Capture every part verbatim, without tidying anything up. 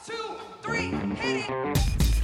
two, three, hit it.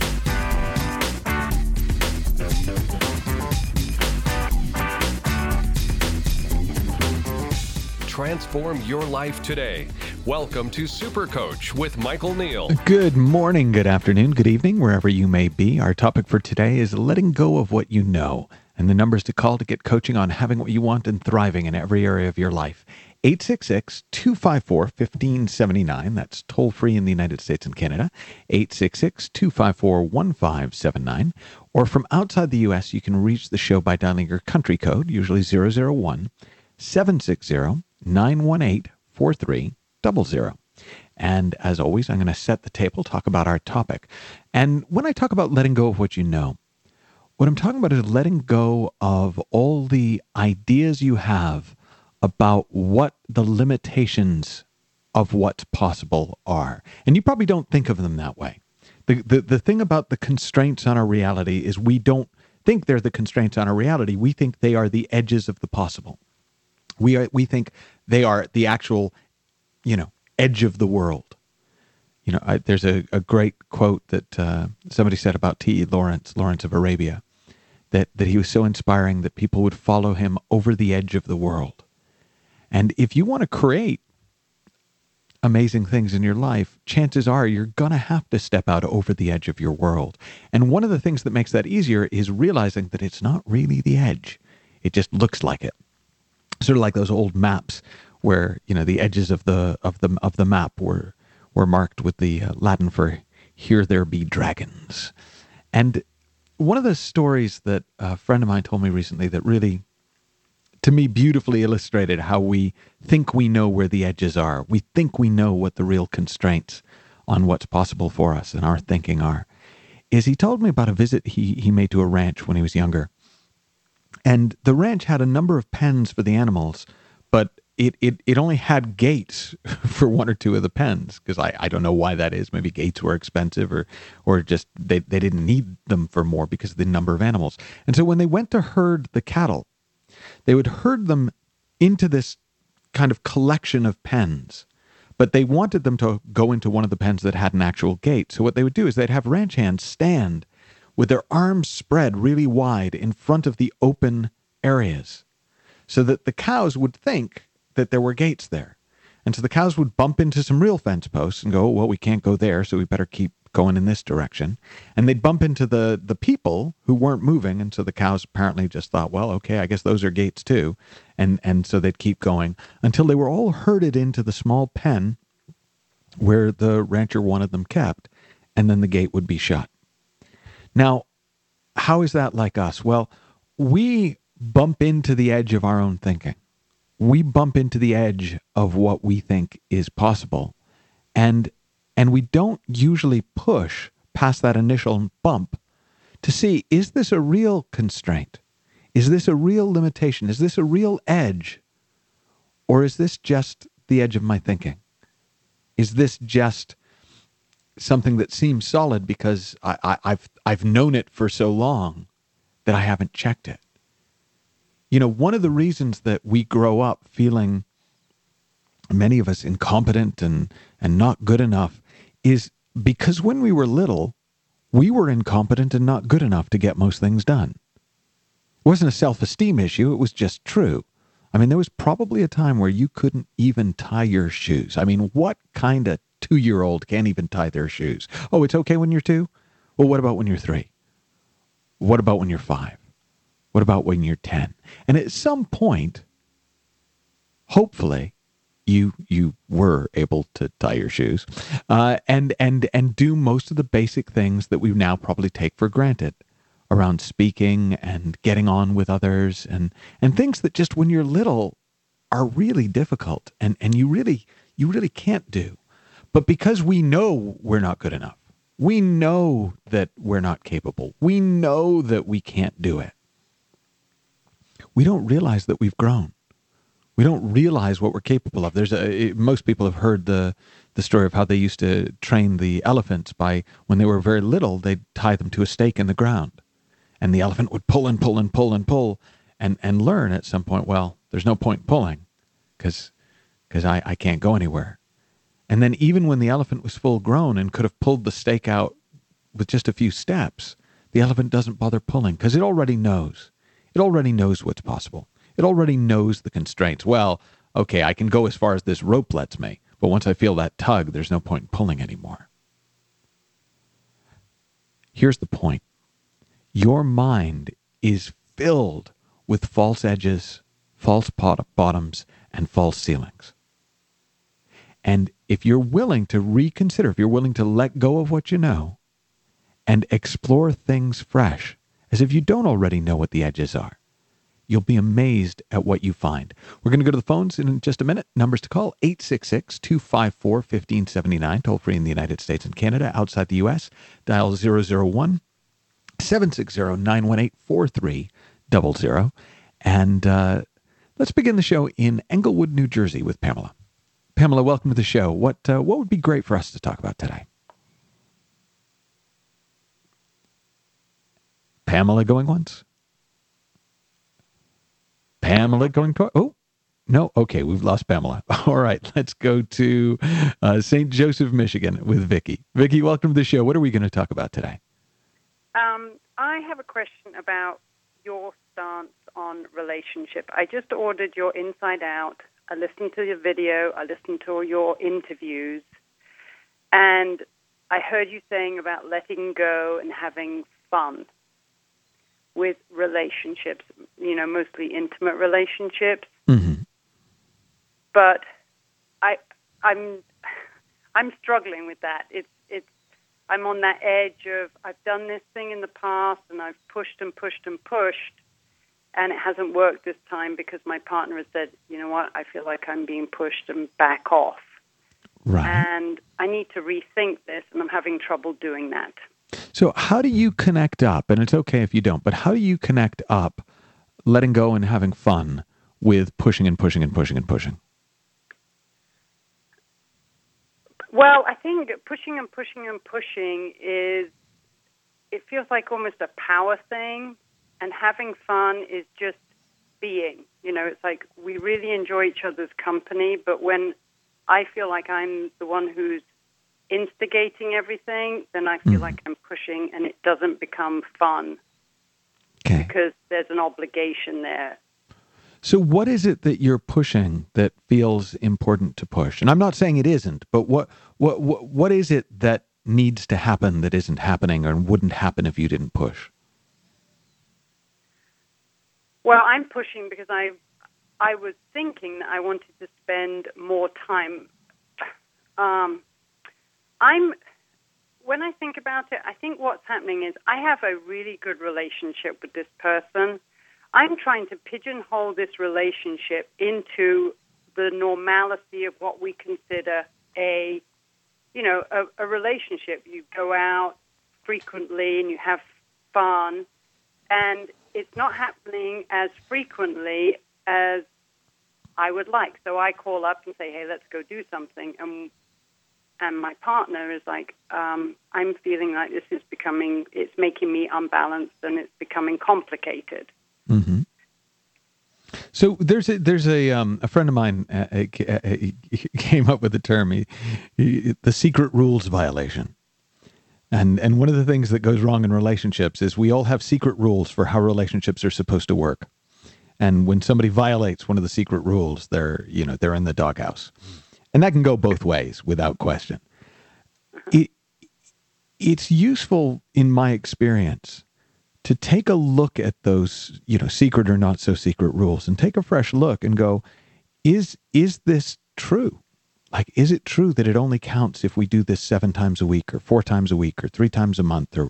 Transform your life today. Welcome to Super Coach with Michael Neal. Good morning, good afternoon, good evening, wherever you may be. Our topic for today is letting go of what you know. And the numbers to call to get coaching on having what you want and thriving in every area of your life. eight six six, two five four, one five seven nine. That's toll free in the United States and Canada. eight six six, two five four, one five seven nine. Or from outside the U S, you can reach the show by dialing your country code, usually zero zero one, seven six zero, nine one eight, four three zero zero. And as always, I'm going to set the table, talk about our topic. And when I talk about letting go of what you know, what I'm talking about is letting go of all the ideas you have about what the limitations of what's possible are. And you probably don't think of them that way. The, the, the thing about the constraints on our reality is we don't think they're the constraints on our reality. We think they are the edges of the possible. We are, we think they are the actual, you know, edge of the world. You know, I, there's a, a great quote that uh, somebody said about T E Lawrence, Lawrence of Arabia, that, that he was so inspiring that people would follow him over the edge of the world. And if you want to create amazing things in your life, chances are you're going to have to step out over the edge of your world. And one of the things that makes that easier is realizing that it's not really the edge. It just looks like it. Sort of like those old maps where, you know, the edges of the of the of the map were were marked with the uh, Latin for "Here there be dragons." And one of the stories that a friend of mine told me recently that really, to me, beautifully illustrated how we think we know where the edges are. We think we know what the real constraints on what's possible for us and our thinking are. Is he told me about a visit he he made to a ranch when he was younger. And the ranch had a number of pens for the animals, but it, it, it only had gates for one or two of the pens, because I, I don't know why that is. Maybe gates were expensive or or just they, they didn't need them for more because of the number of animals. And so when they went to herd the cattle, they would herd them into this kind of collection of pens, but they wanted them to go into one of the pens that had an actual gate. So what they would do is they'd have ranch hands stand with their arms spread really wide in front of the open areas so that the cows would think that there were gates there. And so the cows would bump into some real fence posts and go, well, we can't go there, so we better keep going in this direction. And they'd bump into the, the people who weren't moving, and so the cows apparently just thought, well, okay, I guess those are gates too. And, and so they'd keep going until they were all herded into the small pen where the rancher wanted them kept, and then the gate would be shut. Now, how is that like us? Well, we bump into the edge of our own thinking. We bump into the edge of what we think is possible. And and we don't usually push past that initial bump to see, is this a real constraint? Is this a real limitation? Is this a real edge? Or is this just the edge of my thinking? Is this just something that seems solid because I, I, I've I've known it for so long that I haven't checked it? You know, one of the reasons that we grow up feeling, many of us, incompetent and, and not good enough is because when we were little, we were incompetent and not good enough to get most things done. It wasn't a self-esteem issue, it was just true. I mean, there was probably a time where you couldn't even tie your shoes. I mean, what kind of two-year-old can't even tie their shoes? Oh, it's okay when you're two? Well, what about when you're three? What about when you're five? What about when you're ten? And at some point, hopefully, you you were able to tie your shoes uh, and and and do most of the basic things that we now probably take for granted around speaking and getting on with others and and things that just when you're little are really difficult and and you really you really can't do. But because we know we're not good enough, we know that we're not capable, we know that we can't do it, we don't realize that we've grown. We don't realize what we're capable of. There's a, most people have heard the the story of how they used to train the elephants by, when they were very little, they'd tie them to a stake in the ground. And the elephant would pull and pull and pull and pull and, and learn at some point, well, there's no point in pulling because because I, I can't go anywhere. And then even when the elephant was full grown and could have pulled the stake out with just a few steps, the elephant doesn't bother pulling because it already knows. It already knows what's possible. It already knows the constraints. Well, okay, I can go as far as this rope lets me, but once I feel that tug, there's no point in pulling anymore. Here's the point. Your mind is filled with false edges, false bottoms, and false ceilings. And if you're willing to reconsider, if you're willing to let go of what you know and explore things fresh, as if you don't already know what the edges are, you'll be amazed at what you find. We're going to go to the phones in just a minute. Numbers to call, eight six six, two five four, one five seven nine, toll free in the United States and Canada. Outside the U S, dial zero zero one, seven six zero, nine one eight, four three zero zero. And uh, let's begin the show in Englewood, New Jersey with Pamela. Pamela, welcome to the show. What uh, what would be great for us to talk about today? Pamela going once? Pamela going twice? Oh, no. Okay, we've lost Pamela. All right, let's go to uh, Saint Joseph, Michigan with Vicki. Vicki, welcome to the show. What are we going to talk about today? Um, I have a question about your stance on relationship. I just ordered your Inside Out. I listened to your video. I listened to your interviews. And I heard you saying about letting go and having fun with relationships, you know, mostly intimate relationships. Mm-hmm. But I, I'm, I'm struggling with that. It's, it's, I'm on that edge of I've done this thing in the past and I've pushed and pushed and pushed, and it hasn't worked this time because my partner has said, you know what, I feel like I'm being pushed and back off. Right. And I need to rethink this, and I'm having trouble doing that. So how do you connect up, and it's okay if you don't, but how do you connect up letting go and having fun with pushing and pushing and pushing and pushing? Well, I think pushing and pushing and pushing is, it feels like almost a power thing, and having fun is just being. You know, it's like we really enjoy each other's company, but when I feel like I'm the one who's instigating everything, then I feel mm. like I'm pushing, and it doesn't become fun. Okay. Because there's an obligation there. So what is it that you're pushing that feels important to push? And I'm not saying it isn't, but what what what, what is it that needs to happen that isn't happening or wouldn't happen if you didn't push? Well, I'm pushing because I I was thinking that I wanted to spend more time. Um, I'm when I think about it, I think what's happening is I have a really good relationship with this person. I'm trying to pigeonhole this relationship into the normalcy of what we consider a, you know, a, a relationship. You go out frequently and you have fun, and it's not happening as frequently as I would like. So I call up and say, hey, let's go do something. And and my partner is like, um, I'm feeling like this is becoming, it's making me unbalanced and it's becoming complicated. Mm-hmm. So there's a, there's a, um, a friend of mine uh, uh, came up with the term, he, he, the secret rules violation. And and one of the things that goes wrong in relationships is we all have secret rules for how relationships are supposed to work. And when somebody violates one of the secret rules, they're, you know, they're in the doghouse. And that can go both ways without question. It, it's useful in my experience to take a look at those, you know, secret or not so secret rules and take a fresh look and go, is is this true? Like, is it true that it only counts if we do this seven times a week or four times a week or three times a month? Or,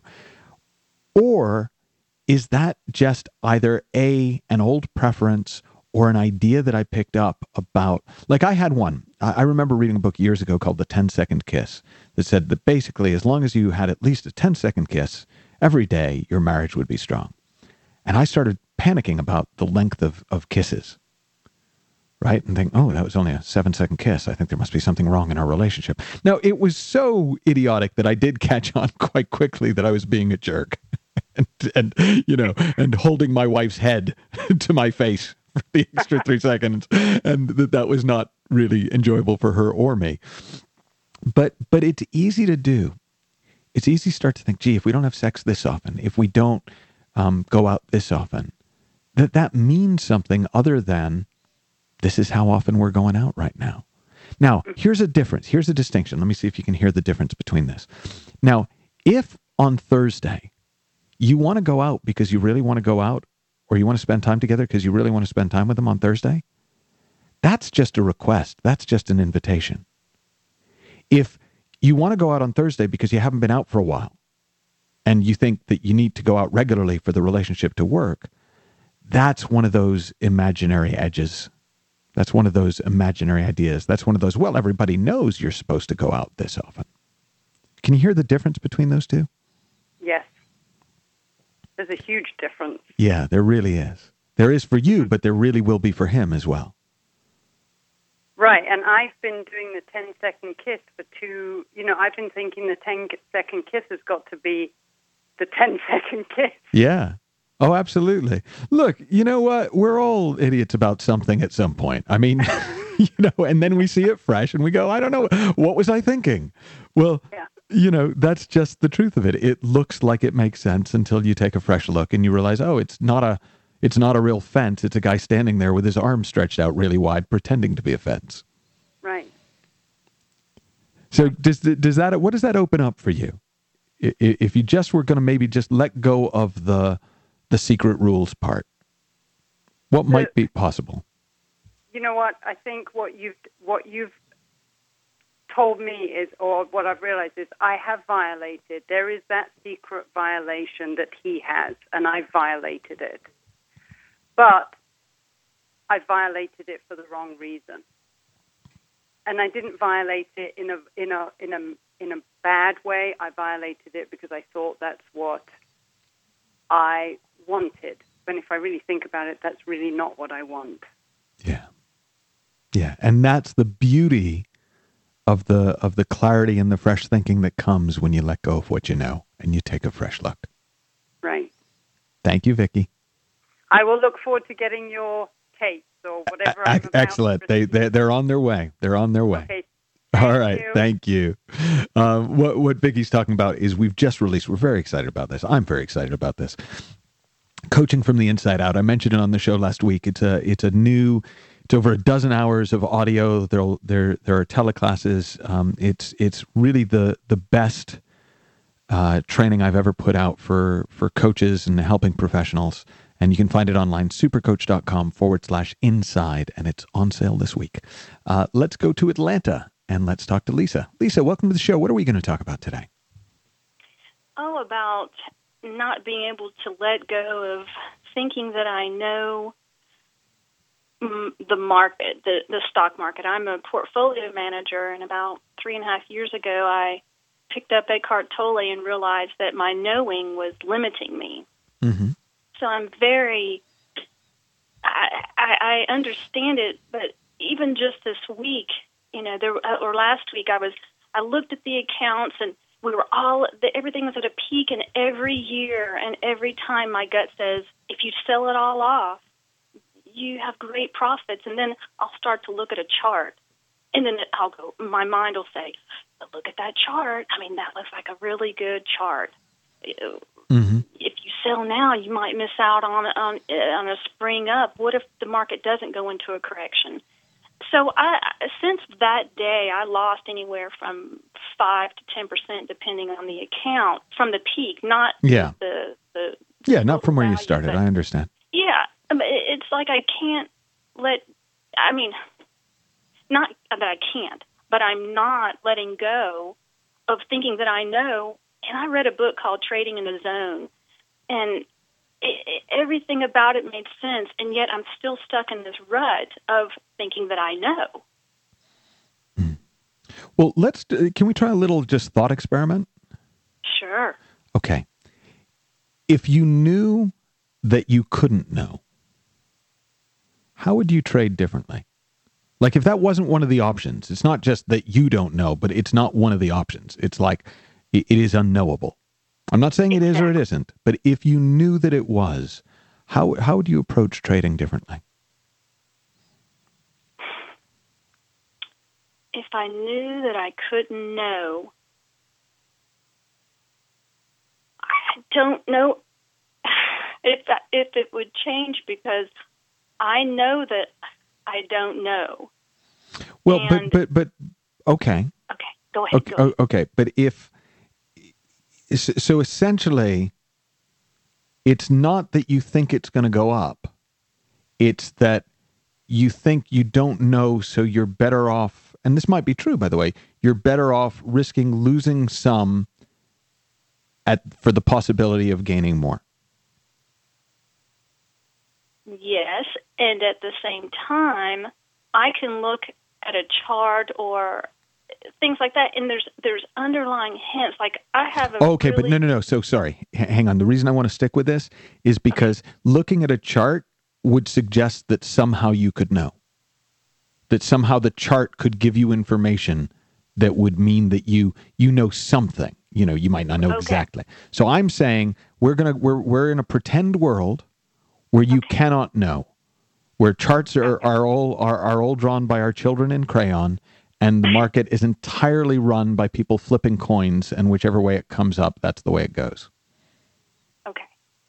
or is that just either A, an old preference or an idea that I picked up about, like I had one. I, I remember reading a book years ago called The ten-Second Kiss that said that basically as long as you had at least a ten-second kiss every day, your marriage would be strong. And I started panicking about the length of, of kisses. Right? And think, oh, that was only a seven-second kiss. I think there must be something wrong in our relationship. Now, it was so idiotic that I did catch on quite quickly that I was being a jerk. and, and, you know, and holding my wife's head to my face for the extra three seconds. And that that was not really enjoyable for her or me. But but it's easy to do. It's easy to start to think, gee, if we don't have sex this often, if we don't um, go out this often, that that means something other than this is how often we're going out right now. Now, here's a difference. Here's a distinction. Let me see if you can hear the difference between this. Now, if on Thursday you want to go out because you really want to go out, or you want to spend time together because you really want to spend time with them on Thursday, that's just a request. That's just an invitation. If you want to go out on Thursday because you haven't been out for a while and you think that you need to go out regularly for the relationship to work, that's one of those imaginary edges. That's one of those imaginary ideas. That's one of those, well, everybody knows you're supposed to go out this often. Can you hear the difference between those two? Yes. There's a huge difference. Yeah, there really is. There is for you, but there really will be for him as well. Right, and I've been doing the ten-second kiss for two, you know, I've been thinking the ten-second kiss has got to be the ten-second kiss. Yeah. Oh, absolutely. Look, you know what? We're all idiots about something at some point. I mean, you know, and then we see it fresh and we go, I don't know, what was I thinking? Well, yeah. You know, that's just the truth of it. It looks like it makes sense until you take a fresh look and you realize, oh, it's not a it's not a real fence. It's a guy standing there with his arms stretched out really wide, pretending to be a fence. Right. So does does that what does that open up for you? If you just were going to maybe just let go of the the secret rules part, what so, might be possible? You know what? I think what you've what you've told me is, or what I've realized is, I have violated. There is that secret violation that he has, and I violated it. But I violated it for the wrong reason, and I didn't violate it in a in a in a in a bad way. I violated it because I thought that's what I wanted. But if I really think about it, that's really not what I want. Yeah, yeah, and that's the beauty of the of the clarity and the fresh thinking that comes when you let go of what you know and you take a fresh look. Right. Thank you, Vicki. I will look forward to getting your tapes or whatever. A- I'm about excellent. to they they they're on their way. They're on their way. Okay. All right. You. Thank you. Um, what what Vicki's talking about is we've just released. We're very excited about this. I'm very excited about this. Coaching from the Inside Out. I mentioned it on the show last week. It's a it's a new. It's over a dozen hours of audio. There there there are teleclasses. Um, it's it's really the the best uh, training I've ever put out for for coaches and helping professionals. And you can find it online, supercoach.com forward slash inside, and it's on sale this week. Uh, let's go to Atlanta, and let's talk to Lisa. Lisa, welcome to the show. What are we going to talk about today? Oh, about not being able to let go of thinking that I know mm, the market, the, the stock market. I'm a portfolio manager, and about three and a half years ago, I picked up Eckhart Tolle and realized that my knowing was limiting me. Mm-hmm. So I'm very, I, I, I understand it, but even just this week, you know, there or last week, I was, I looked at the accounts and we were all, the, everything was at a peak, and every year and every time my gut says, if you sell it all off, you have great profits. And then I'll start to look at a chart, and then I'll go, my mind will say, but look at that chart. I mean, that looks like a really good chart. Mm-hmm. If you sell now, you might miss out on on on a spring up. What if the market doesn't go into a correction? So I, since that day, I lost anywhere from five to ten percent, depending on the account, from the peak. Not yeah, the the yeah, not from where value, you started. but, I understand. Yeah, it's like I can't let. I mean, not that I can't, but I'm not letting go of thinking that I know. And I read a book called Trading in the Zone, and it, it, everything about it made sense, and yet I'm still stuck in this rut of thinking that I know. Mm. Well, let's. Can we try a little just thought experiment? Sure. Okay. If you knew that you couldn't know, how would you trade differently? Like if that wasn't one of the options, it's not just that you don't know, but it's not one of the options. It's like it, it is unknowable. I'm not saying it is or it isn't, but if you knew that it was, how how would you approach trading differently? if I knew that I couldn't know, I don't know if that, if it would change, because I know that I don't know. Well, And- but, but, but, okay. Okay, go ahead. Okay, Go ahead. o- okay, but if so, essentially, it's not that you think it's going to go up; it's that you think you don't know, so you're better off. And this might be true, by the way. You're better off risking losing some at for the possibility of gaining more. Yes, and at the same time, I can look at a chart or things like that, and there's there's underlying hints. Like I have a Okay, really, but no, no, no. So sorry. H- hang on. The reason I want to stick with this is because looking at a chart would suggest that somehow you could know. That somehow the chart could give you information that would mean that you you know something. You know, you might not know Okay. exactly. So I'm saying we're gonna we're we're in a pretend world where you Okay. cannot know, where charts are, are all are, are all drawn by our children in crayon, and the market is entirely run by people flipping coins, and whichever way it comes up, that's the way it goes. Okay.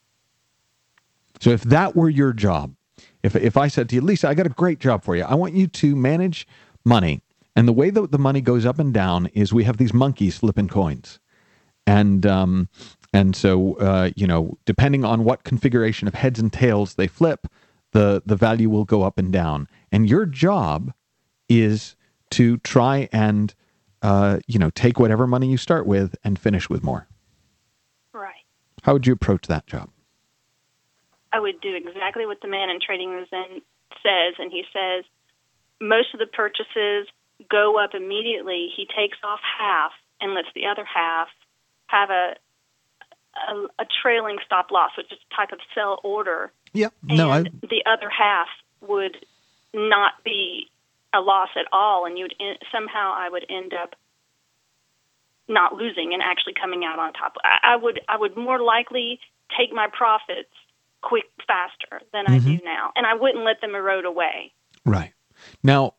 So if that were your job, if if I said to you, Lisa, I got a great job for you. I want you to manage money. And the way that the money goes up and down is we have these monkeys flipping coins. And um, and so, uh, you know, depending on what configuration of heads and tails they flip, the, the value will go up and down. And your job is to try and, uh, you know, take whatever money you start with and finish with more. Right. How would you approach that job? I would do exactly what the man in Trading Zen says, and he says most of the purchases go up immediately. He takes off half and lets the other half have a a, a trailing stop loss, which is a type of sell order, Yeah. and No, I, the other half would not be a loss at all, and you'd en- somehow I would end up not losing and actually coming out on top. I, I would I would more likely take my profits quick faster than I do now, and I wouldn't let them erode away. right. Now,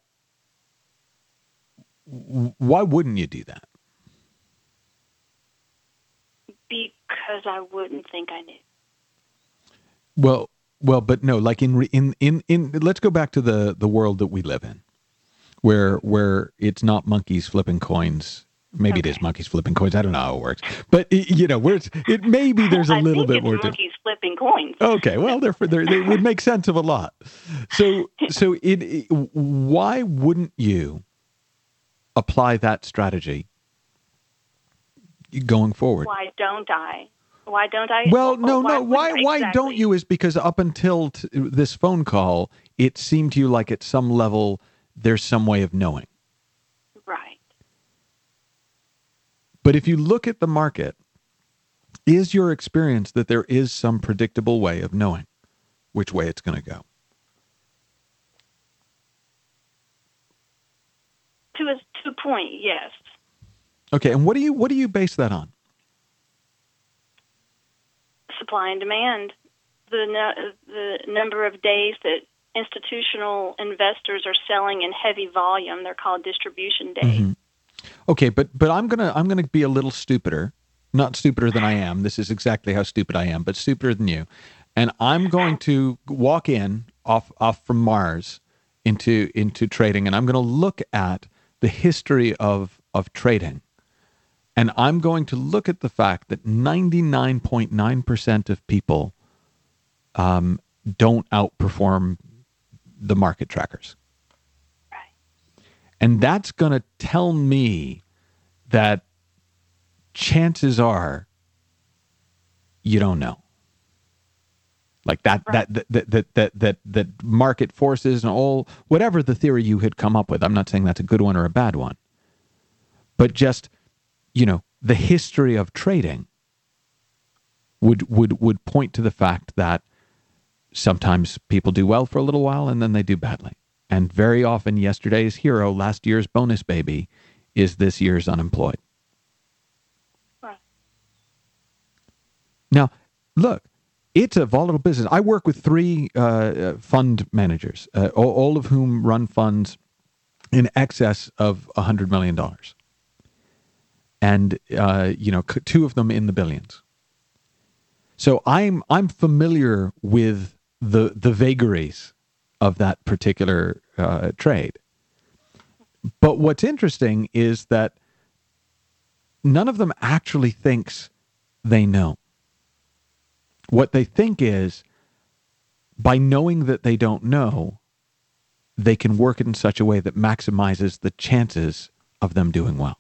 w- why wouldn't you do that? Because I wouldn't think I knew. Well, well, but no, like in re- in in in. Let's go back to the the world that we live in, where where it's not monkeys flipping coins. Maybe it is Okay. monkeys flipping coins. I don't know how it works, but it, you know, where it's it maybe there's a I little think bit it's more to. monkeys flipping coins. Okay, well, therefore, they they would make sense of a lot. So, so it, it. Why wouldn't you apply that strategy going forward? Why don't I? Why don't I? Well, no, no. wouldn't Why? I? Why Exactly. don't you? Is because up until t- this phone call, it seemed to you like at some level there's some way of knowing. Right. But if you look at the market, is your experience that there is some predictable way of knowing which way it's going to go? To a to a point, yes. Okay, and what do you what do you base that on? Supply and demand. The nu- the number of days that institutional investors are selling in heavy volume, they're called distribution days. Mhm. Okay, but but I'm gonna I'm gonna be a little stupider, not stupider than I am. This is exactly how stupid I am, but stupider than you. And I'm going to walk in off off from Mars into into trading, and I'm going to look at the history of of trading, and I'm going to look at the fact that ninety-nine point nine percent of people um, don't outperform the market trackers. And that's going to tell me that chances are you don't know. Like that, Right. that, that, that, that, that, that market forces and all, whatever the theory you had come up with. I'm not saying that's a good one or a bad one, but just, you know, the history of trading would, would, would point to the fact that sometimes people do well for a little while and then they do badly. And very often yesterday's hero, last year's bonus baby, is this year's unemployed. Right. Now, look, it's a volatile business. I work with three uh, fund managers, uh, all, all of whom run funds in excess of one hundred million dollars. And, uh, you know, c- two of them in the billions. So I'm I'm familiar with the the vagaries of that particular uh, trade. But what's interesting is that none of them actually thinks they know. What they think is, by knowing that they don't know, they can work it in such a way that maximizes the chances of them doing well.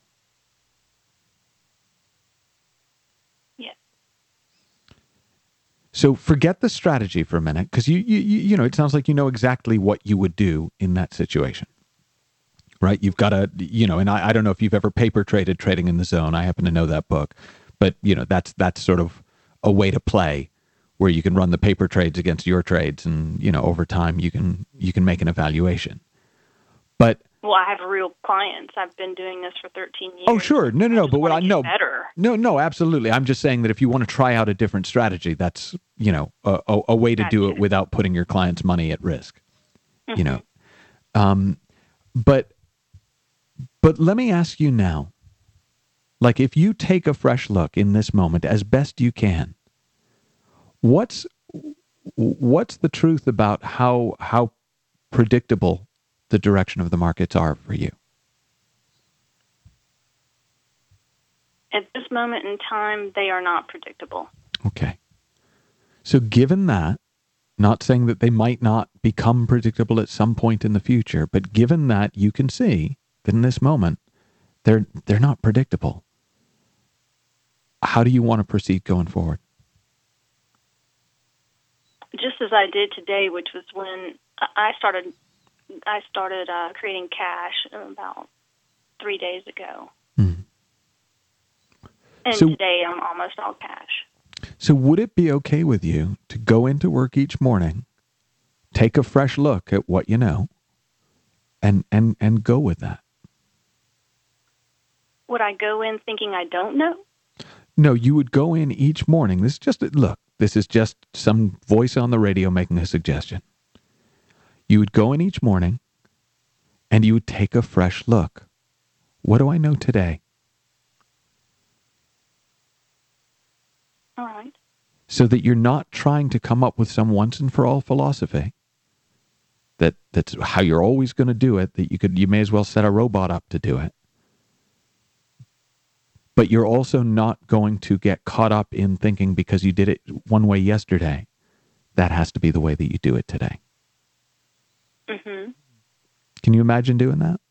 So forget the strategy for a minute, because you, you you know, it sounds like you know exactly what you would do in that situation, right? You've got to, you know, and I, I don't know if you've ever paper traded Trading in the Zone. I happen to know that book, but you know, that's that's sort of a way to play where you can run the paper trades against your trades, and you know, over time you can you can make an evaluation. But well, I have real clients. I've been doing this for thirteen years. Oh, sure. No, no, no. But what I know, better. No, no, absolutely. I'm just saying that if you want to try out a different strategy, that's, you know, a, a, a way to gotcha. do it without putting your client's money at risk. Mm-hmm. You know, um, but but let me ask you now, like, if you take a fresh look in this moment as best you can, what's what's the truth about how how predictable the direction of the markets are for you? At this moment in time, they are not predictable. Okay. So given that, not saying that they might not become predictable at some point in the future, but given that you can see that in this moment, they're they're not predictable, how do you want to proceed going forward? Just as I did today, which was when I started I started uh, creating cash about three days ago. Mm. And so, today I'm almost all cash. So would it be okay with you to go into work each morning, take a fresh look at what you know, and, and, and go with that? Would I go in thinking I don't know? No, you would go in each morning. This is just, look, this is just some voice on the radio making a suggestion. You would go in each morning and you would take a fresh look. What do I know today? All right. So that you're not trying to come up with some once and for all philosophy that that's how you're always going to do it, that you could you may as well set a robot up to do it. But you're also not going to get caught up in thinking because you did it one way yesterday, that has to be the way that you do it today. Mm-hmm. Can you imagine doing that?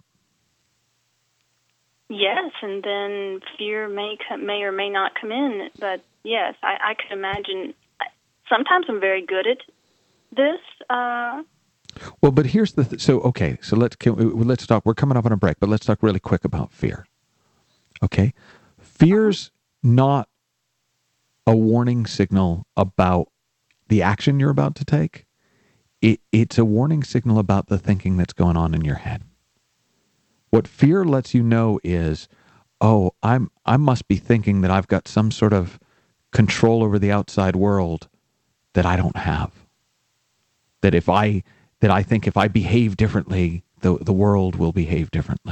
Yes, and then fear may come, may or may not come in. But yes, I, I could imagine. Sometimes I'm very good at this. Uh, well, but here's the th- so okay. So let's can we, let's talk. We're coming up on a break, but let's talk really quick about fear. Okay, fear's not a warning signal about the action you're about to take. It, it's a warning signal about the thinking that's going on in your head. What fear lets you know is, oh, I'm I must be thinking that I've got some sort of control over the outside world that I don't have. That if I that I think if I behave differently, the the world will behave differently.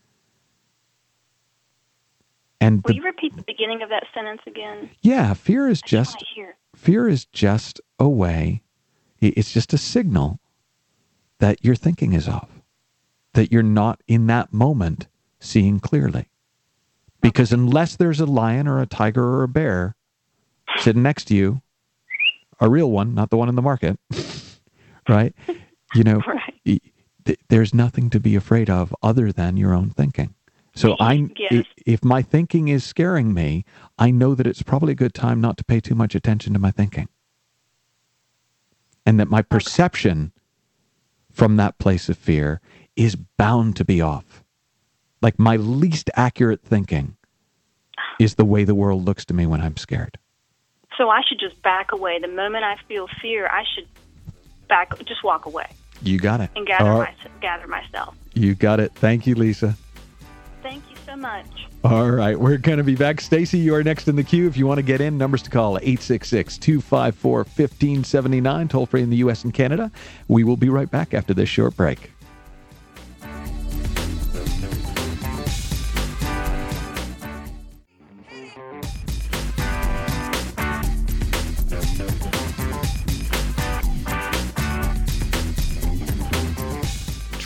And will the, you repeat the beginning of that sentence again? Yeah, fear is just fear is just a way. It's just a signal that your thinking is off, that you're not in that moment seeing clearly. Because unless there's a lion or a tiger or a bear sitting next to you, a real one, not the one in the market, right? You know, right. th- there's nothing to be afraid of other than your own thinking. So I, yes. if my thinking is scaring me, I know that it's probably a good time not to pay too much attention to my thinking. And that my perception from that place of fear is bound to be off. Like my least accurate thinking is the way the world looks to me when I'm scared. So I should just back away. The moment I feel fear, I should back, just walk away. You got it. And gather, right. my, gather myself. You got it. Thank you, Lisa. Thank you so much. All right, we're going to be back. Stacy, you are next in the queue. If you want to get in, numbers to call, eight six six, two five four, one five seven nine, toll free in the U S and Canada. We will be right back after this short break.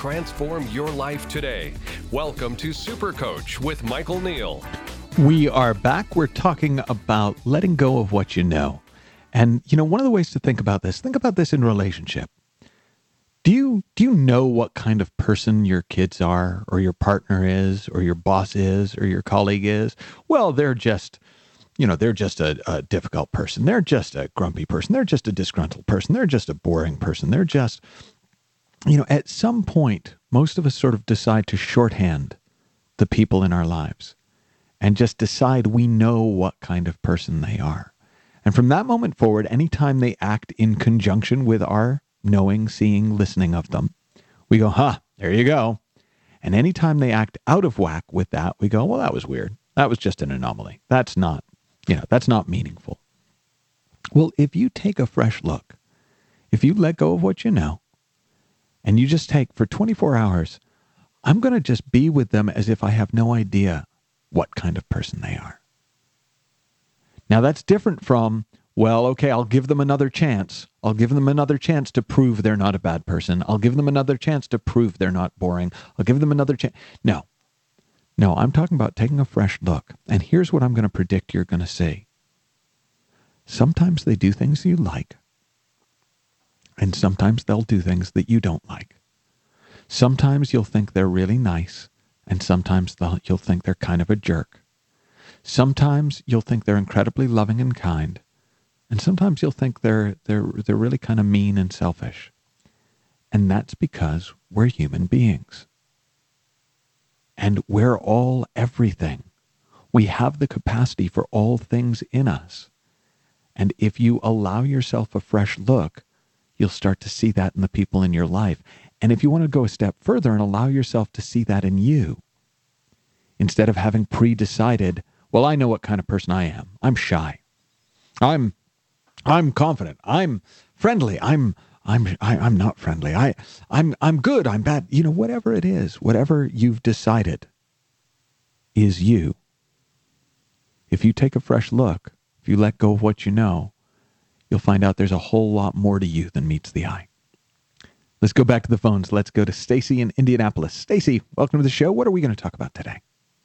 transform your life today. Welcome to Super Coach with Michael Neal. We are back. We're talking about letting go of what you know. And, you know, one of the ways to think about this, think about this in relationship. Do you do you know what kind of person your kids are, or your partner is, or your boss is, or your colleague is? Well, they're just, you know, they're just a, a difficult person. They're just a grumpy person. They're just a disgruntled person. They're just a boring person. They're just, you know, at some point, most of us sort of decide to shorthand the people in our lives and just decide we know what kind of person they are. And from that moment forward, anytime they act in conjunction with our knowing, seeing, listening of them, we go, huh, there you go. And anytime they act out of whack with that, we go, well, that was weird. That was just an anomaly. That's not, you know, that's not meaningful. Well, if you take a fresh look, if you let go of what you know, and you just take for twenty-four hours, I'm going to just be with them as if I have no idea what kind of person they are. Now, that's different from, well, okay, I'll give them another chance. I'll give them another chance to prove they're not a bad person. I'll give them another chance to prove they're not boring. I'll give them another chance. No, no, I'm talking about taking a fresh look. And here's what I'm going to predict you're going to see. Sometimes they do things you like. And sometimes they'll do things that you don't like. Sometimes you'll think they're really nice. And sometimes they'll, you'll think they're kind of a jerk. Sometimes you'll think they're incredibly loving and kind. And sometimes you'll think they're they're they're really kind of mean and selfish. And that's because we're human beings. And we're all everything. We have the capacity for all things in us. And if you allow yourself a fresh look, you'll start to see that in the people in your life. And if you want to go a step further and allow yourself to see that in you, instead of having pre-decided, well, I know what kind of person I am. I'm shy. I'm I'm confident. I'm friendly. I'm I'm I, I'm not friendly. I I'm I'm good. I'm bad. You know, whatever it is, whatever you've decided is you. If you take a fresh look, if you let go of what you know, you'll find out there's a whole lot more to you than meets the eye. Let's go back to the phones. Let's go to Stacy in Indianapolis. Stacy, welcome to the show. What are we going to talk about today?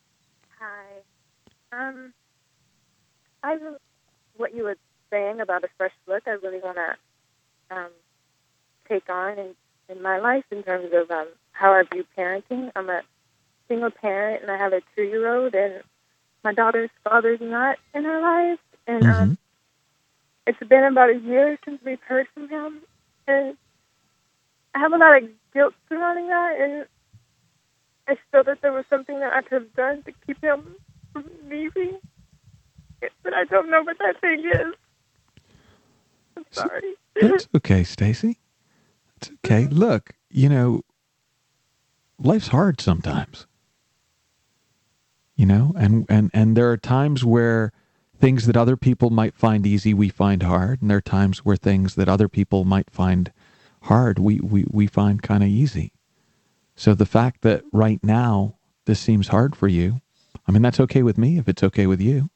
Hi. Um, I what you were saying about a fresh look, I really want to um, take on in, in my life in terms of um, how I view parenting. I'm a single parent, and I have a two-year-old, and my daughter's father's not in her life. And Mm-hmm. um, it's been about a year since we've heard from him, and I have a lot of guilt surrounding that, and I feel that there was something that I could have done to keep him from leaving, but I don't know what that thing is. I'm sorry. That's okay, Stacy. It's okay. Look, you know, life's hard sometimes. You know, and, and, and there are times where things that other people might find easy, we find hard. And there are times where things that other people might find hard, we, we, we find kind of easy. So the fact that right now this seems hard for you, I mean, that's okay with me if it's okay with you.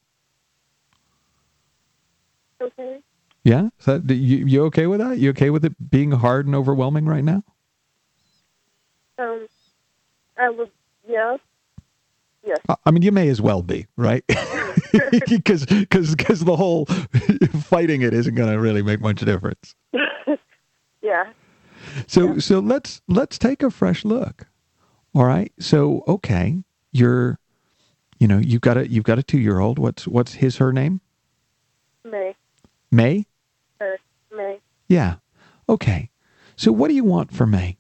Okay. Yeah? Is that, you, you okay with that? You okay with it being hard and overwhelming right now? Um, I would, yes. Yes. I mean, you may as well be, right? Because because because the whole fighting it isn't going to really make much difference. Yeah. So Yeah. so let's let's take a fresh look. All right. So okay, you're, you know, you've got a you've got a two-year-old. What's what's his her name? May. May? Her. May. Yeah. Okay. So what do you want for May?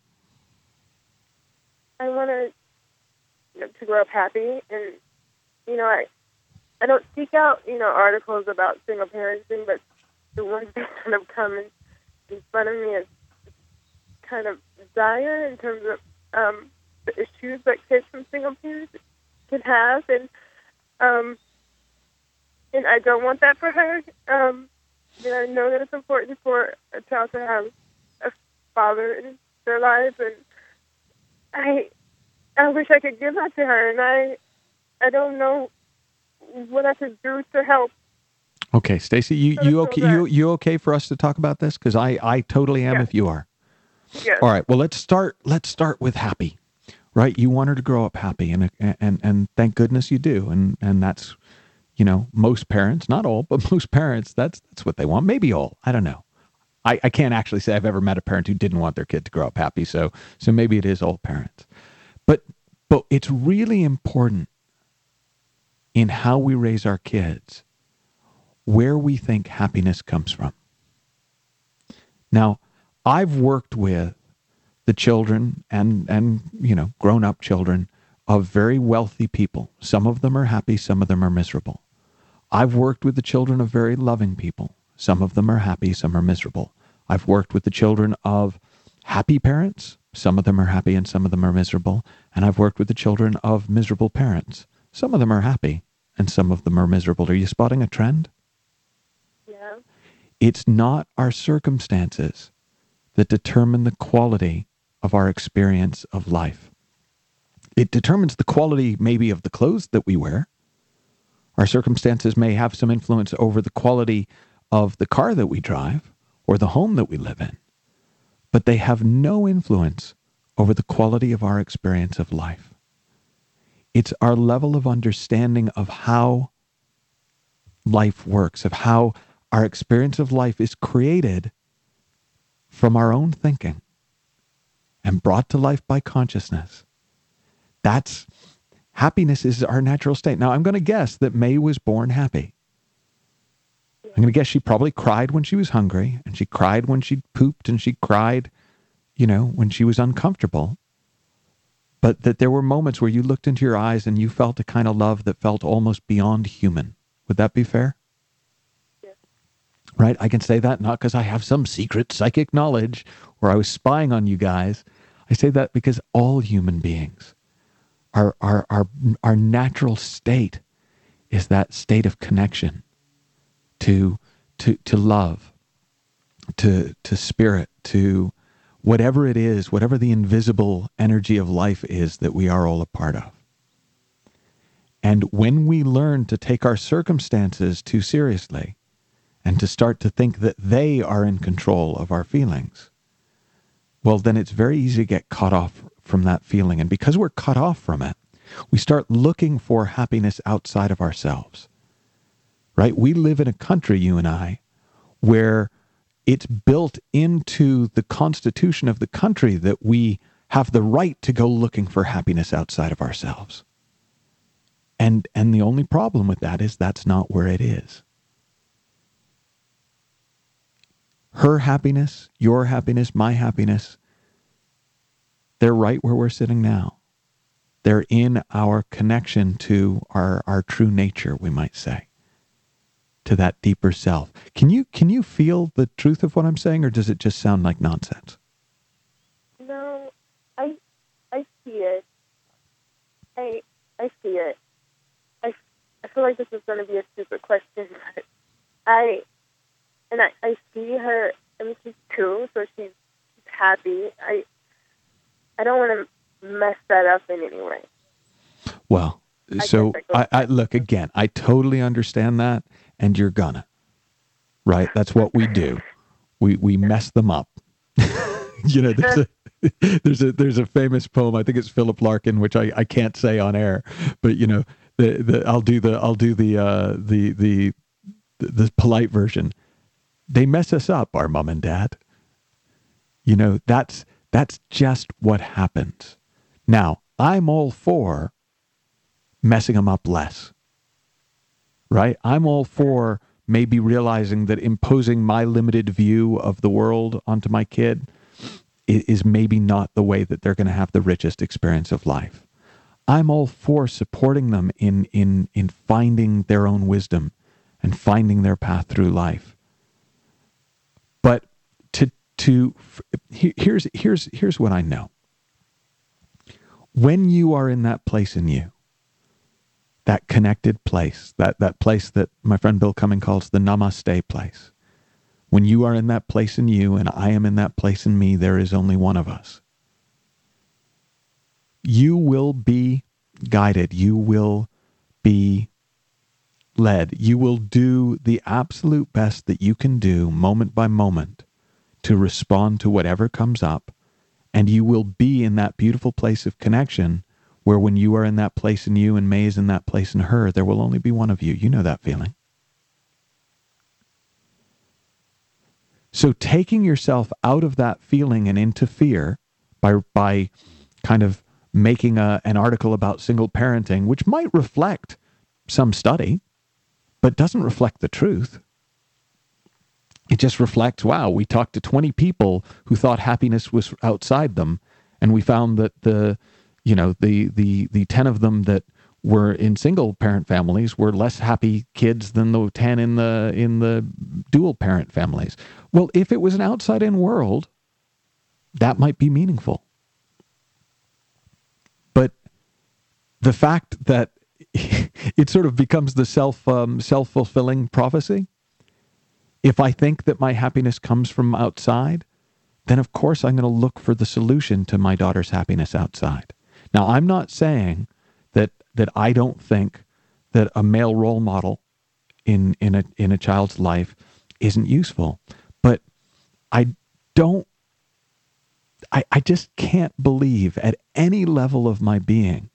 I want to you know, to grow up happy, and you know, I I don't seek out you know articles about single parenting, but the ones that kind of come in, in front of me is kind of dire in terms of um, the issues that kids from single parents can have, and um, and I don't want that for her. Um, and I know that it's important for a child to have a father in their lives, and I I wish I could give that to her, and I I don't know what I could do to help. Okay, Stacy, you So you I okay feel you that- you okay for us to talk about this? Because I I totally am Yeah. if you are. Yes. All right. Well, let's start. Let's start with happy, right? You want her to grow up happy, and and and thank goodness you do. And and that's, you know, most parents, not all, but most parents, that's that's what they want. Maybe all. I don't know. I, I can't actually say I've ever met a parent who didn't want their kid to grow up happy. So so maybe it is all parents. But but it's really important in how we raise our kids where we think happiness comes from. Now, I've worked with the children and, and, you know, grown-up children of very wealthy people. Some of them are happy, some of them are miserable. I've worked with the children of very loving people. Some of them are happy, some are miserable. I've worked with the children of happy parents. Some of them are happy and some of them are miserable. And I've worked with the children of miserable parents. Some of them are happy and some of them are miserable. Are you spotting a trend? Yeah. It's not our circumstances that determine the quality of our experience of life. It determines the quality maybe of the clothes that we wear. Our circumstances may have some influence over the quality of the car that we drive or the home that we live in, but they have no influence over the quality of our experience of life. It's our level of understanding of how life works, of how our experience of life is created from our own thinking and brought to life by consciousness. That's happiness is our natural state. Now, I'm going to guess that May was born happy. I'm going to guess she probably cried when she was hungry, and she cried when she pooped, and she cried, you know, when she was uncomfortable. But that there were moments where you looked into your eyes and you felt a kind of love that felt almost beyond human. Would that be fair? Yeah. Right? I can say that not because I have some secret psychic knowledge or I was spying on you guys. I say that because all human beings, our, our, our, our natural state is that state of connection to, to, to love, to, to spirit, to whatever it is, whatever the invisible energy of life is that we are all a part of. And when we learn to take our circumstances too seriously and to start to think that they are in control of our feelings, well, then it's very easy to get caught off from that feeling. And because we're cut off from it, we start looking for happiness outside of ourselves, right? We live in a country, you and I, where it's built into the constitution of the country that we have the right to go looking for happiness outside of ourselves. And and the only problem with that is that's not where it is. Her happiness, your happiness, my happiness, they're right where we're sitting now. They're in our connection to our, our true nature, we might say, to that deeper self. Can you can you feel the truth of what I'm saying, or does it just sound like nonsense? No, I I see it. I I see it. I, I feel like this is going to be a stupid question, but I and I, I see her. I mean, she's two, so she's, she's happy. I I don't want to mess that up in any way. Well, I so guess I I, I look again. I totally understand that, and you're gonna, right? That's what we do. We we mess them up. You know, there's a there's a there's a famous poem. I think it's Philip Larkin, which I, I can't say on air, but you know, the, the I'll do the I'll do the uh, the the the polite version. They mess us up, our mom and dad. You know, that's that's just what happens. Now, I'm all for messing them up less, right? I'm all for maybe realizing that imposing my limited view of the world onto my kid is maybe not the way that they're going to have the richest experience of life. I'm all for supporting them in in in finding their own wisdom and finding their path through life. But to to here's here's here's what I know. When you are in that place in you, that connected place, that, that place that my friend Bill Cumming calls the namaste place. When you are in that place in you and I am in that place in me, there is only one of us. You will be guided. You will be led. You will do the absolute best that you can do moment by moment to respond to whatever comes up And you will be in that beautiful place of connection where when you are in that place in you and May is in that place in her, there will only be one of you. You know that feeling. So taking yourself out of that feeling and into fear by by kind of making a, an article about single parenting, which might reflect some study, but doesn't reflect the truth. It just reflects, wow, we talked to twenty people who thought happiness was outside them, and we found that the, you know, the the the ten of them that were in single parent families were less happy kids than the ten in the in the dual parent families. Well, if it was an outside-in world, that might be meaningful. But the fact that it sort of becomes the self um, self-fulfilling prophecy. If I think that my happiness comes from outside, then of course I'm going to look for the solution to my daughter's happiness outside. Now, I'm not saying that that I don't think that a male role model in in a in a child's life isn't useful, but I don't I, I just can't believe at any level of my being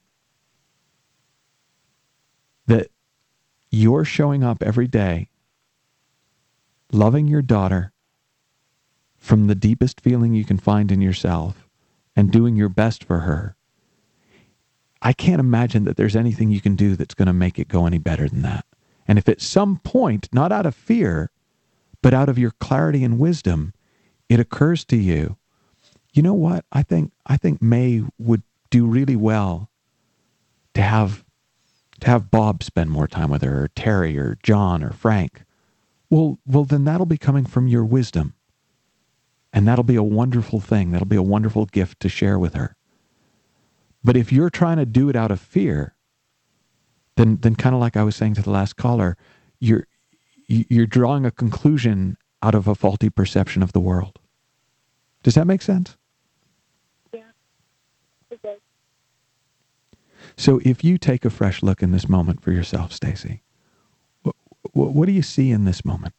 that you're showing up every day loving your daughter from the deepest feeling you can find in yourself and doing your best for her. I can't imagine that there's anything you can do that's going to make it go any better than that. And if at some point, not out of fear, but out of your clarity and wisdom, it occurs to you, you know what? I think I think May would do really well to have to have Bob spend more time with her, or Terry, or John, or Frank. Well, well, then that'll be coming from your wisdom. And that'll be a wonderful thing. That'll be a wonderful gift to share with her. But if you're trying to do it out of fear, then then kind of like I was saying to the last caller, you're you're drawing a conclusion out of a faulty perception of the world. Does that make sense? Yeah, it does. So if you take a fresh look in this moment for yourself, Stacy, what, what, what do you see in this moment?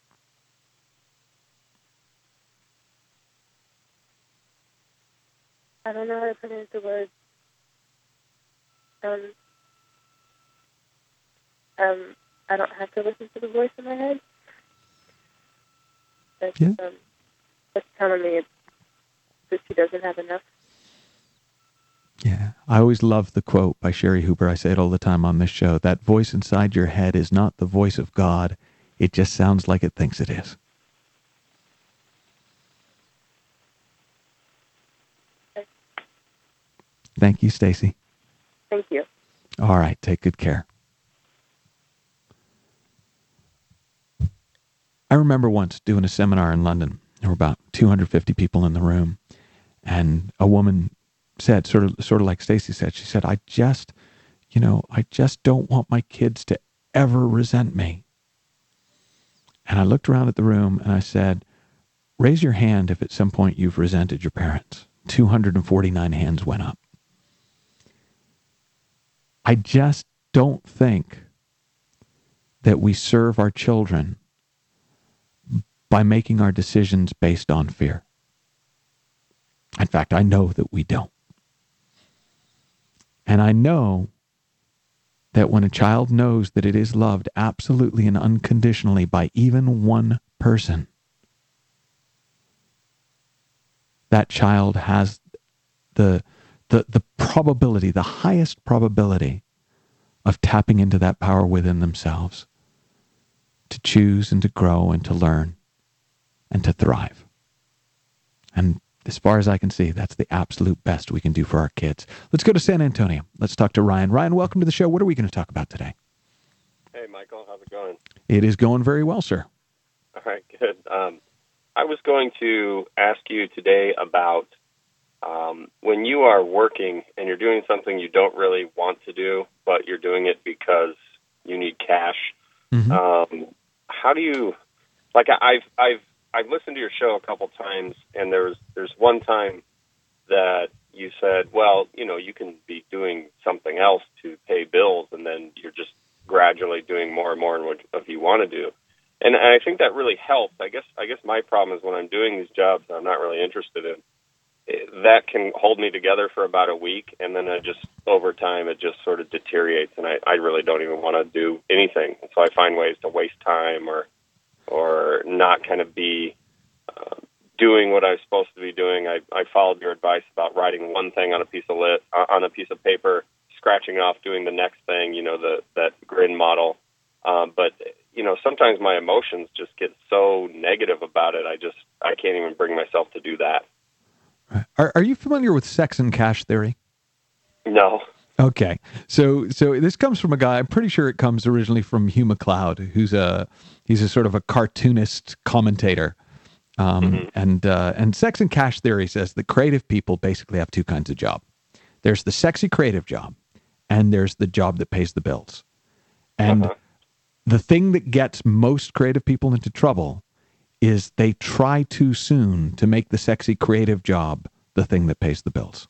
I don't know how to put it into words. Um, um, I don't have to listen to the voice in my head. It's, Yeah. um, it's telling me it's, that she doesn't have enough. Yeah. I always love the quote by Sherry Hooper. I say it all the time on this show. That voice inside your head is not the voice of God. It just sounds like it thinks it is. Okay. Thank you, Stacy. Thank you. All right. Take good care. I remember once doing a seminar in London. There were about two hundred fifty people in the room. And a woman said, sort of sort of like Stacy said, she said, I just, you know, I just don't want my kids to ever resent me. And I looked around at the room and I said, raise your hand if at some point you've resented your parents. two hundred forty-nine hands went up. I just don't think that we serve our children by making our decisions based on fear. In fact, I know that we don't. And I know that when a child knows that it is loved absolutely and unconditionally by even one person, that child has the, the, the probability, the highest probability of tapping into that power within themselves to choose and to grow and to learn and to thrive. And as far as I can see, that's the absolute best we can do for our kids. Let's go to San Antonio. Let's talk to Ryan. Ryan, welcome to the show. What are we going to talk about today? Hey, Michael. How's it going? It is going very well, sir. All right, good. Um, I was going to ask you today about um, when you are working and you're doing something you don't really want to do, but you're doing it because you need cash. Mm-hmm. Um, how do you, like I've, I've, I've listened to your show a couple times, and there's there's one time that you said, well, you know, you can be doing something else to pay bills, and then you're just gradually doing more and more in what if you want to do. And I think that really helps. I guess I guess my problem is when I'm doing these jobs that I'm not really interested in, that can hold me together for about a week, and then it just over time it just sort of deteriorates, and I, I really don't even want to do anything. So I find ways to waste time or or not kind of be uh, doing what I was supposed to be doing. I, I followed your advice about writing one thing on a piece of lit uh, on a piece of paper, scratching off, doing the next thing. You know, the that grid model. Um, but you know, sometimes my emotions just get so negative about it. I just I can't even bring myself to do that. Are, are you familiar with sex and cash theory? No. Okay. So so this comes from a guy, I'm pretty sure it comes originally from Hugh MacLeod, who's a he's a sort of a cartoonist commentator. Um, mm-hmm. and uh, and sex and cash theory says that creative people basically have two kinds of job. There's the sexy creative job, and there's the job that pays the bills. And uh-huh. the thing that gets most creative people into trouble is they try too soon to make the sexy creative job the thing that pays the bills.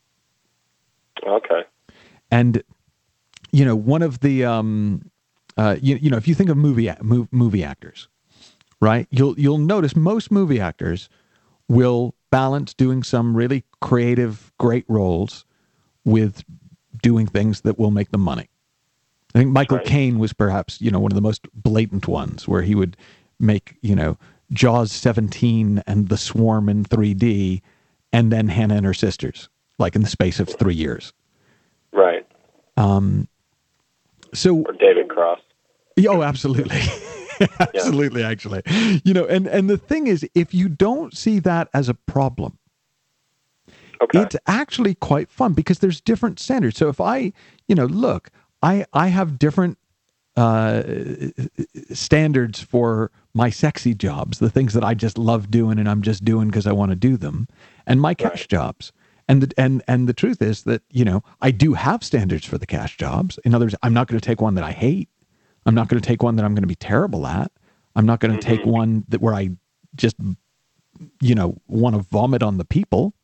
Okay. And, you know, one of the, um, uh, you, you know, if you think of movie movie actors, right, you'll you'll notice most movie actors will balance doing some really creative, great roles with doing things that will make them money. I think Michael right. Caine was perhaps, you know, one of the most blatant ones where he would make, you know, Jaws seventeen and The Swarm in three D and then Hannah and Her Sisters, like in the space of three years. Right. Um, so or David Cross. Oh, absolutely. absolutely, yeah. actually. You know, and, and the thing is, if you don't see that as a problem, okay. it's actually quite fun because there's different standards. So if I, you know, look, I, I have different uh, standards for my sexy jobs, the things that I just love doing and I'm just doing because I want to do them, and my cash right. jobs. And the, and and the truth is that, you know, I do have standards for the cash jobs. In other words, I'm not going to take one that I hate. I'm not going to take one that I'm going to be terrible at. I'm not going to take one that where I just, you know, want to vomit on the people.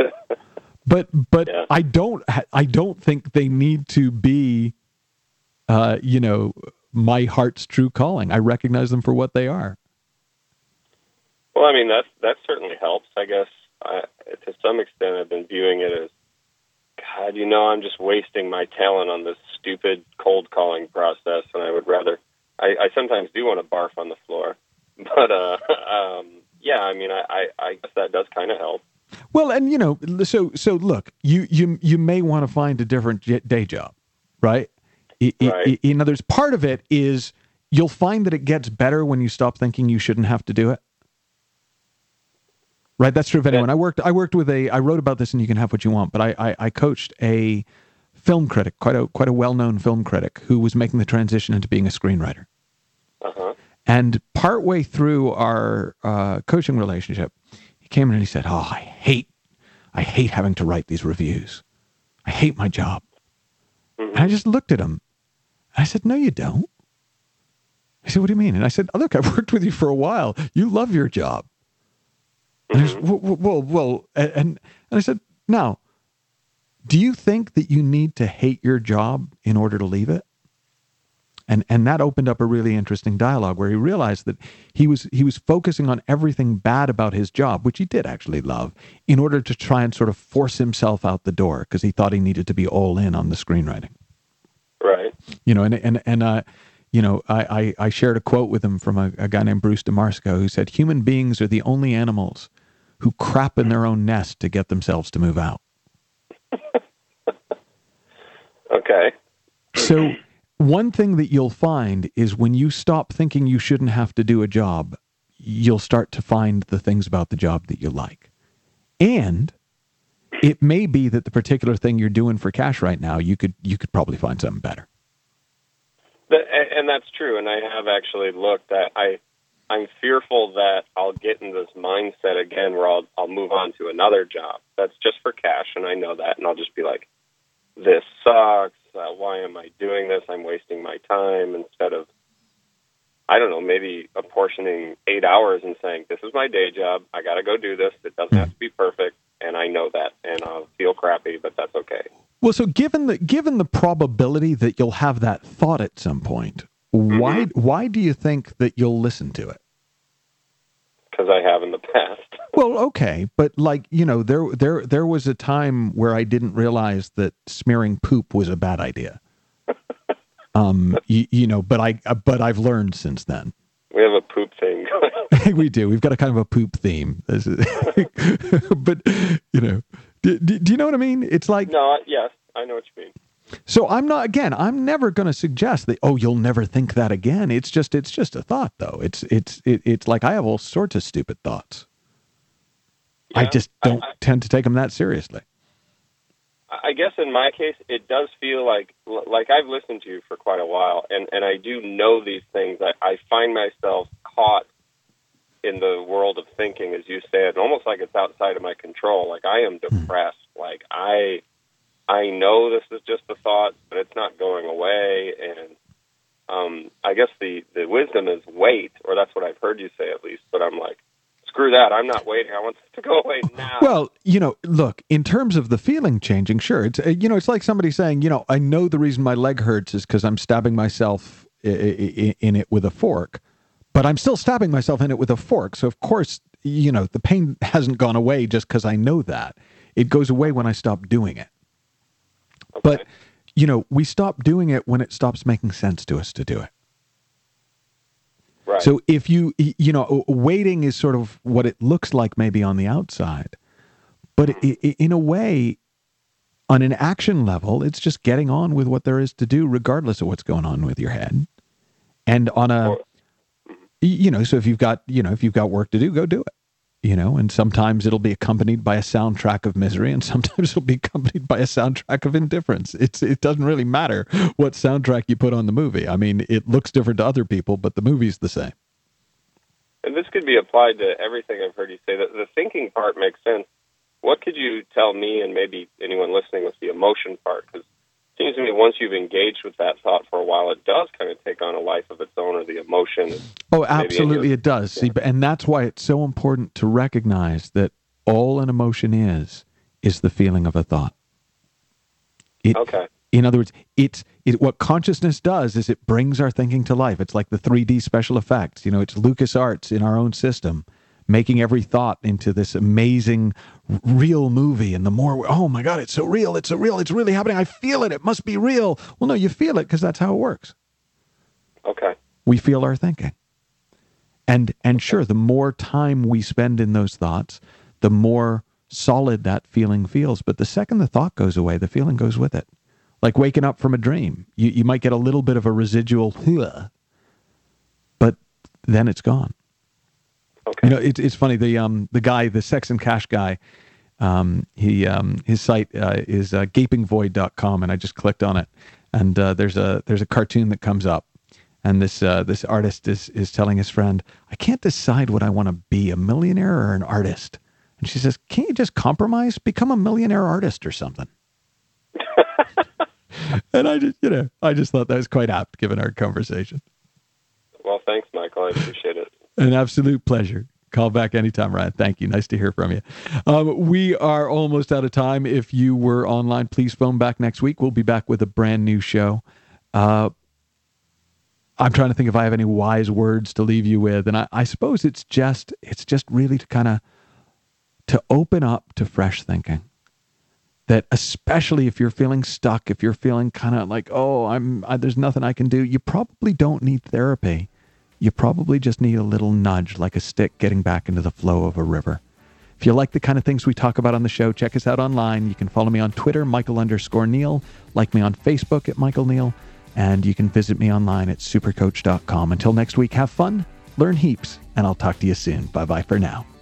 But but yeah. I don't I don't think they need to be, uh, you know, my heart's true calling. I recognize them for what they are. Well, I mean, that that certainly helps, I guess. I, to some extent, I've been viewing it as, God, you know, I'm just wasting my talent on this stupid cold calling process, and I would rather, I, I sometimes do want to barf on the floor. But, uh, um, yeah, I mean, I, I, I guess that does kind of help. Well, and, you know, so so look, you, you, you may want to find a different day job, right? I, right. I, in other words, part of it is you'll find that it gets better when you stop thinking you shouldn't have to do it. Right, that's true of anyone. I worked. I worked with a. I wrote about this, and you can have what you want. But I, I, I coached a film critic, quite a quite a well-known film critic, who was making the transition into being a screenwriter. Uh-huh. And partway through our uh, coaching relationship, he came in and he said, "Oh, I hate, I hate having to write these reviews. I hate my job." Mm-hmm. And I just looked at him. And I said, "No, you don't." He said, "What do you mean?" And I said, "Oh, look, I've worked with you for a while. You love your job." And I said, well, well, well, and, and I said, now, do you think that you need to hate your job in order to leave it? And and that opened up a really interesting dialogue where he realized that he was he was focusing on everything bad about his job, which he did actually love, in order to try and sort of force himself out the door because he thought he needed to be all in on the screenwriting. Right. You know, and and and uh, you know, I, I I shared a quote with him from a, a guy named Bruce DeMarsco who said, "Human beings are the only animals who crap in their own nest to get themselves to move out." Okay. So one thing that you'll find is when you stop thinking you shouldn't have to do a job, you'll start to find the things about the job that you like. And it may be that the particular thing you're doing for cash right now, you could you could probably find something better. But, and that's true. And I have actually looked at, I, I'm fearful that I'll get in this mindset again where I'll I'll move on to another job that's just for cash, and I know that, and I'll just be like, this sucks. Uh, why am I doing this? I'm wasting my time, instead of, I don't know, maybe apportioning eight hours and saying, this is my day job. I got to go do this. It doesn't have to be perfect, and I know that, and I'll feel crappy, but that's okay. Well, so given the given the probability that you'll have that thought at some point, why why do you think that you'll listen to it? Because I have in the past. Well, okay, but like, you know, there there there was a time where I didn't realize that smearing poop was a bad idea. Um, you, you know, but I but I've learned since then. We have a poop thing going on. We do. We've got a kind of a poop theme. But, you know, do, do you know what I mean? It's like... No, yes, I know what you mean. So I'm not, again, I'm never going to suggest that, oh, you'll never think that again. It's just, it's just a thought, though. It's, it's, it, it's like I have all sorts of stupid thoughts. Yeah, I just don't I, I, tend to take them that seriously. I guess in my case, it does feel like like I've listened to you for quite a while, and, and I do know these things. I, I find myself caught in the world of thinking, as you said, almost like it's outside of my control. Like I am depressed. Mm. Like I I know this is just a thought, but it's not going away. And um, I guess the, the wisdom is wait, or that's what I've heard you say at least. But I'm like, screw that. I'm not waiting. I want this to go away now. Well, you know, look, in terms of the feeling changing, sure. It's, you know, it's like somebody saying, you know, I know the reason my leg hurts is because I'm stabbing myself in it with a fork, but I'm still stabbing myself in it with a fork. So, of course, you know, the pain hasn't gone away just because I know that. It goes away when I stop doing it. Okay. But, you know, we stop doing it when it stops making sense to us to do it. Right. So if you, you know, waiting is sort of what it looks like maybe on the outside, but it, it, in a way, on an action level, it's just getting on with what there is to do, regardless of what's going on with your head. And on a, you know, so if you've got, you know, if you've got work to do, go do it, you know, and sometimes it'll be accompanied by a soundtrack of misery, and sometimes it'll be accompanied by a soundtrack of indifference. It's, it doesn't really matter what soundtrack you put on the movie. I mean, it looks different to other people, but the movie's the same. And this could be applied to everything I've heard you say. The, the thinking part makes sense. What could you tell me, and maybe anyone listening, with the emotion part? Because it seems to me once you've engaged with that thought for a while, it does kind of take on a life of its own, or the emotion. Oh, absolutely it does. Yeah. See, and that's why it's so important to recognize that all an emotion is, is the feeling of a thought. It, okay. In other words, it's it, what consciousness does is it brings our thinking to life. It's like the three D special effects. You know, it's LucasArts in our own system, making every thought into this amazing real movie. And the more, oh my God, it's so real, it's so real, it's really happening. I feel it. It must be real. Well, no, you feel it because that's how it works. Okay. We feel our thinking. And, and sure, the more time we spend in those thoughts, the more solid that feeling feels. But the second the thought goes away, the feeling goes with it. Like waking up from a dream. You, you might get a little bit of a residual, but then it's gone. Okay. You know, it's it's funny. The um the guy, the Sex and Cash guy, um he um his site uh, is uh, gaping void dot com, and I just clicked on it, and uh, there's a there's a cartoon that comes up, and this uh, this artist is is telling his friend, I can't decide what I want to be, a millionaire or an artist, and she says, can't you just compromise, become a millionaire artist or something? And I just you know I just thought that was quite apt given our conversation. Well, thanks, Michael. I appreciate it. An absolute pleasure. Call back anytime, Ryan. Thank you. Nice to hear from you. Um, we are almost out of time. If you were online, please phone back next week. We'll be back with a brand new show. Uh, I'm trying to think if I have any wise words to leave you with. And I, I suppose it's just, it's just really to kind of, to open up to fresh thinking. That especially if you're feeling stuck, if you're feeling kind of like, oh, I'm, I, there's nothing I can do, you probably don't need therapy. You probably just need a little nudge, like a stick getting back into the flow of a river. If you like the kind of things we talk about on the show, check us out online. You can follow me on Twitter, Michael underscore Neil. Like me on Facebook at Michael Neil. And you can visit me online at supercoach dot com. Until next week, have fun, learn heaps, and I'll talk to you soon. Bye-bye for now.